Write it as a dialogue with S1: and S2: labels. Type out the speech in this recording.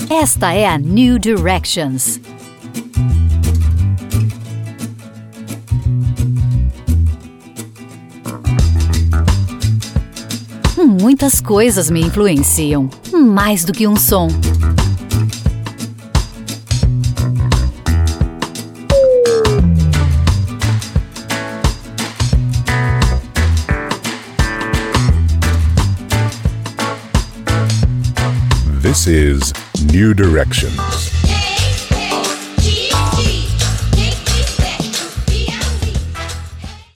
S1: Esta é a New Directions. Muitas coisas me influenciam, mais do que um som.
S2: This is New Directions.